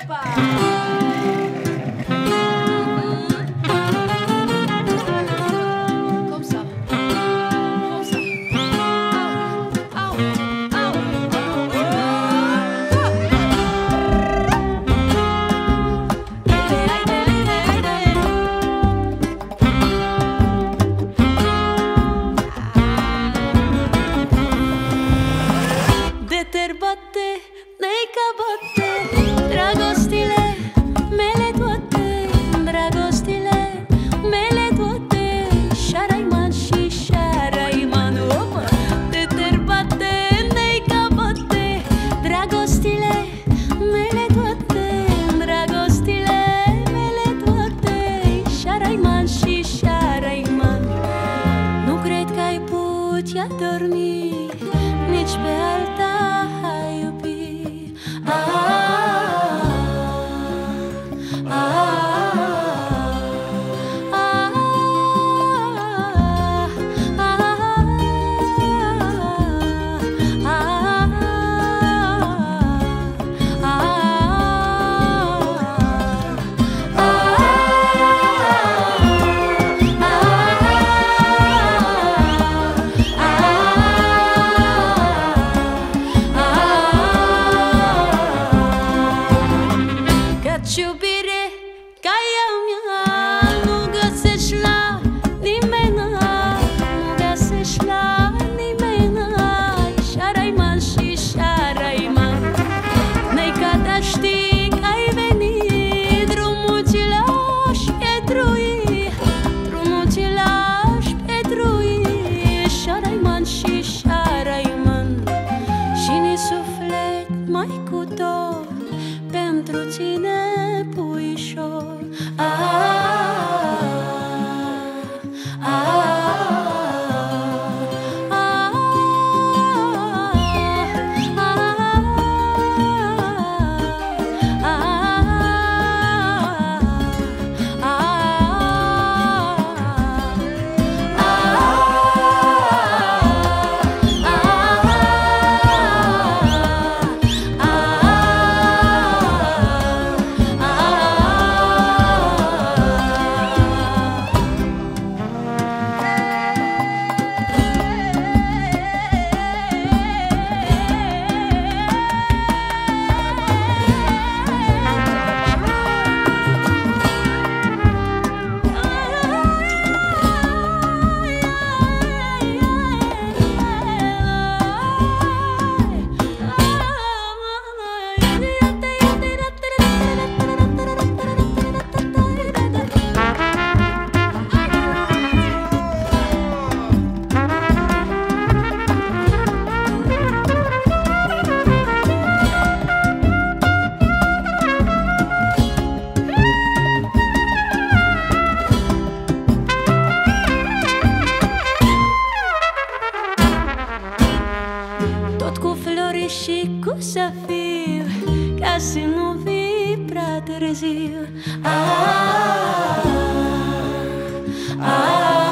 Bate, neica bate, dragostile mele toate, dragostile mele toate, Șaraiman și Șaraiman, opa, de terbate, neica bate, dragostile mele toate, dragostile mele toate, Șaraiman și Șaraiman. Nu cred că ai putea dormi nici pe alta. Iubire ca ea mea nu găsești la nimeni, nu găsești la nimeni, Șaraiman și Șaraiman. Neica ta știi că ai venit, drumul ți lași petrui, drumul ți lași petrui, Șaraiman și Șaraiman. Și ni suflet mai cu dor pentru tine, puișor. Și cu să fiu, ca să nu vii prea târziu.